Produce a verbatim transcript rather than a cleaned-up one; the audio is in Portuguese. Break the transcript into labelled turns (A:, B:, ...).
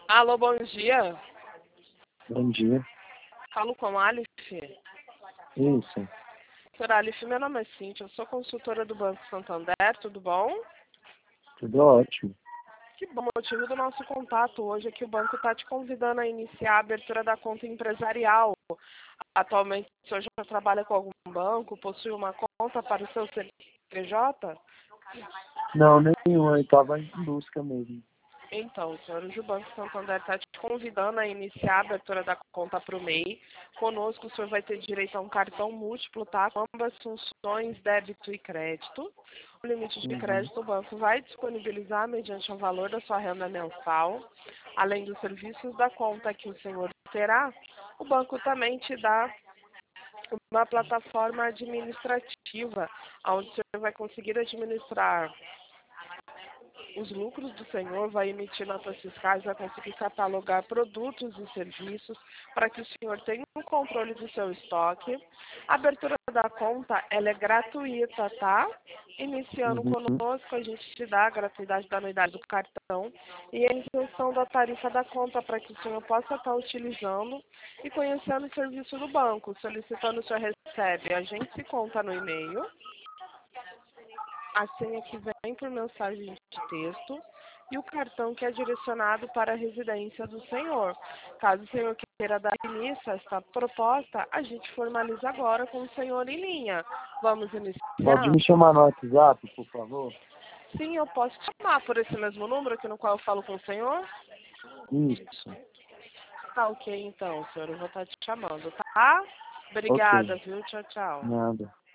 A: Alô, bom dia.
B: Bom dia.
A: Falo com a Alice.
B: Isso.
A: Senhora Alice, meu nome é Cíntia, eu sou consultora do Banco Santander, tudo bom?
B: Tudo ótimo.
A: Que bom, o motivo do nosso contato hoje é que o banco está te convidando a iniciar a abertura da conta empresarial. Atualmente, o senhor já trabalha com algum banco, possui uma conta para o seu C P J?
B: Não, nenhum. Eu estava em busca mesmo.
A: Então, senhores, o Banco Santander está te convidando a iniciar a abertura da conta para o M E I. Conosco, o senhor vai ter direito a um cartão múltiplo, tá? Com ambas funções, débito e crédito. O limite de
B: Uhum.
A: crédito o banco vai disponibilizar mediante o valor da sua renda mensal. Além dos serviços da conta que o senhor terá, o banco também te dá uma plataforma administrativa, onde o senhor vai conseguir administrar os lucros do senhor, vai emitir notas fiscais, vai conseguir catalogar produtos e serviços para que o senhor tenha um controle do seu estoque. A abertura da conta, ela é gratuita, tá? Iniciando
B: Uhum.
A: conosco, a gente te dá a gratuidade da anuidade do cartão e a isenção da tarifa da conta para que o senhor possa estar utilizando e conhecendo o serviço do banco. Solicitando, o senhor recebe a gente se conta no e-mail. A senha que vem por mensagem de texto e o cartão que é direcionado para a residência do senhor. Caso o senhor queira dar início a esta proposta, a gente formaliza agora com o senhor em linha. Vamos
B: Pode
A: iniciar?
B: me chamar no WhatsApp, por favor?
A: Sim, eu posso te chamar por esse mesmo número aqui no qual eu falo com o senhor?
B: Isso.
A: Tá ok, então, senhor. Eu vou estar te chamando, tá?
B: Ok.
A: Obrigada, viu? Tchau, tchau.
B: Nada.